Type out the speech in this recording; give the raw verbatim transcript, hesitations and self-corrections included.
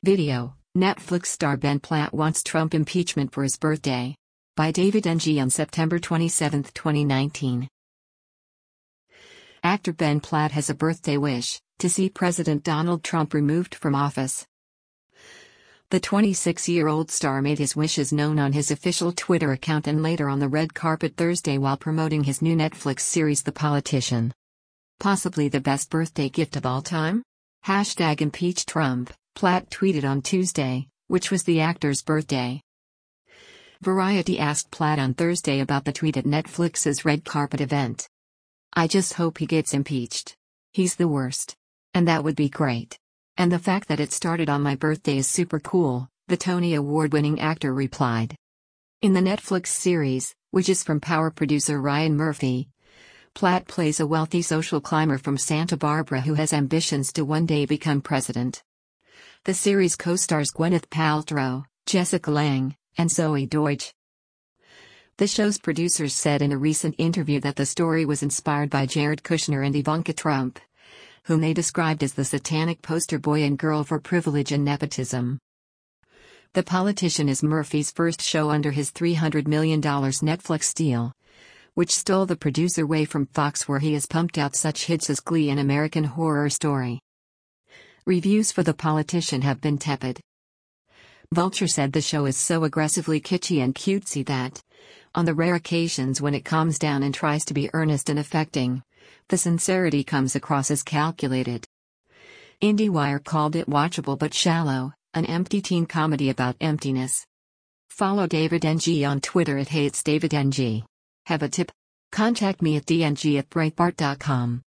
Video: Netflix star Ben Platt wants Trump impeachment for his birthday. By David N G on September twenty-seventh, twenty nineteen. Actor Ben Platt has a birthday wish: to see President Donald Trump removed from office. The twenty-six-year-old star made his wishes known on his official Twitter account and later on the red carpet Thursday while promoting his new Netflix series The Politician. Possibly the best birthday gift of all time? Hashtag impeach Trump, Platt tweeted on Tuesday, which was the actor's birthday. Variety asked Platt on Thursday about the tweet at Netflix's red carpet event. "I just hope he gets impeached. He's the worst. And that would be great. And the fact that it started on my birthday is super cool," the Tony Award-winning actor replied. In the Netflix series, which is from Power producer Ryan Murphy, Platt plays a wealthy social climber from Santa Barbara who has ambitions to one day become president. The series co-stars Gwyneth Paltrow, Jessica Lange, and Zoe Deutch. The show's producers said in a recent interview that the story was inspired by Jared Kushner and Ivanka Trump, whom they described as the satanic poster boy and girl for privilege and nepotism. The Politician is Murphy's first show under his three hundred million dollars Netflix deal, which stole the producer away from Fox, where he has pumped out such hits as Glee and American Horror Story. Reviews for The Politician have been tepid. Vulture said the show is so aggressively kitschy and cutesy that, on the rare occasions when it calms down and tries to be earnest and affecting, the sincerity comes across as calculated. IndieWire called it watchable but shallow, an empty teen comedy about emptiness. Follow David N G on Twitter at HatesDavidNG. Have a tip? Contact me at d n g at breitbart dot com.